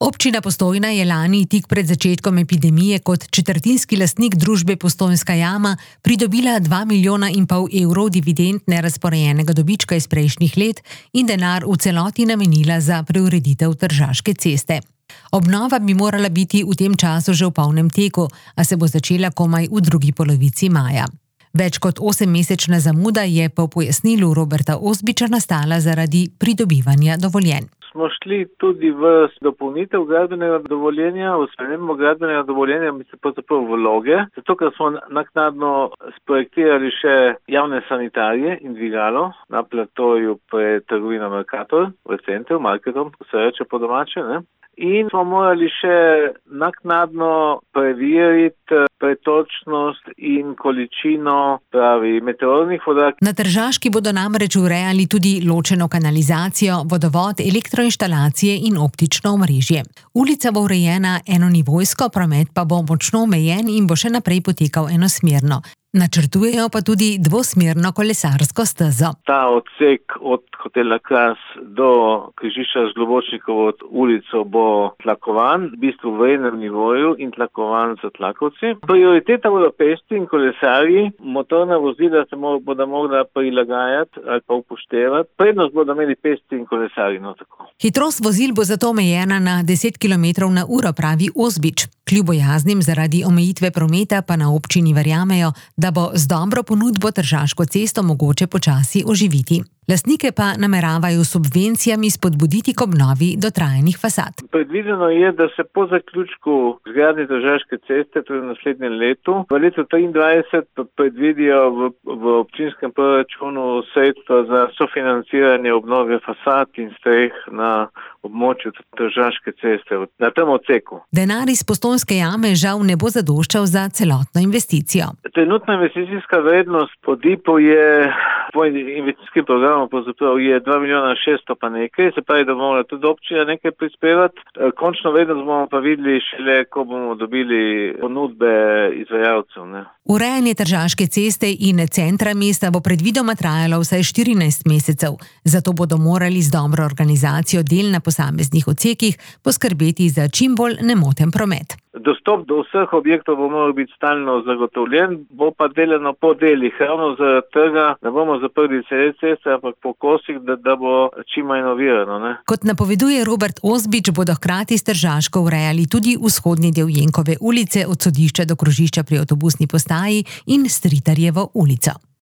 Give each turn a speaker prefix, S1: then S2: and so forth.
S1: Občina Postojna je lani tik pred začetkom epidemije kot četrtinski lastnik družbe Postojnska jama pridobila 2,5 milijona evrov dividend nerazporejenega dobička iz prejšnjih let in denar v celoti namenila za preureditev Tržaške ceste. Obnova bi morala biti v tem času že v polnem teku, a se bo začela komaj v drugi polovici maja. Več kot 8-mesečna zamuda je po pojasnilu Roberta Ozbiča nastala zaradi pridobivanja dovoljenj.
S2: Smo šli tudi v dopolnitev gradbenega dovoljenja, v spremembo gradbenega dovoljenja, mislim pravzaprav vloge, zato ker smo naknadno sprojektirali še javne sanitarije in dvigalo na platoju pred trgovino Mercator, v centru, marketom, ko se reče po domače, ne? In smo morali še naknadno preveriti pretočnost in količino meteornih voda.
S1: Na Tržaški bodo namreč urejali tudi ločeno kanalizacijo, vodovod, elektroinštalacije in optično omrežje. Ulica bo urejena enonivojsko, promet pa bo močno omejen in bo še naprej potekal enosmerno. Načrtujejo pa tudi dvosmerno kolesarsko stezo.
S2: Ta odsek od hotela Kras do križišča z Globočnikovo ulico bo tlakovan, v bistvu v enem nivoju in tlakovan z tlakovci. Prioriteta bodo pešci in kolesarji, motorna vozila se bodo mogla prilagajati ali pa upoštevati. Prednost bodo imeli pešci in kolesarji, no tako.
S1: Hitrost vozil bo zato omejena na 10 km/h, pravi Ozbič. Kljub bojaznim zaradi omejitve prometa pa na občini verjamejo, da bo z dobro ponudbo Tržaško cesto mogoče počasi oživiti. Lastnike pa nameravajo s subvencijami spodbuditi k obnovi dotrajanih fasad.
S2: Predvideno je, da se po zaključku zgradnje Tržaške ceste, torej v naslednjem letu, v letu 2023 predvidijo v občinskem proračunu sredstva za sofinanciranje obnove fasad in streh na območju Tržaške ceste, na tem odseku.
S1: Denar iz Postojnske jame žal ne bo zadoščal za celotno investicijo.
S2: Trenutna investicijska vrednost po DIP-u je, po investicijskem programu pravzaprav je 2,6 milijona pa nekaj, se pravi, da bomo tudi občina nekaj prispevati. Končno vrednost bomo pa videli šele, ko bomo dobili ponudbe izvajalcev, ne.
S1: Urejanje Tržaške ceste in centra mesta bo predvidoma trajalo vsaj 14 mesecev, zato bodo morali z dobro organizacijo del na posameznih odsekih poskrbeti za čim bolj nemoten promet.
S2: Dostop do vseh objektov bo moral biti stalno zagotovljen, bo pa delano po delih, ravno zaradi tega, da bomo zaprli cele ceste, ampak po kosih, da bo čim manj ovirano, ne.
S1: Kot napoveduje Robert Ozbič, bodo hkrati s Tržaško urejali tudi vzhodni del Jenkove ulice od sodišča do krožišča pri avtobusni postaji in Stritarjevo ulico.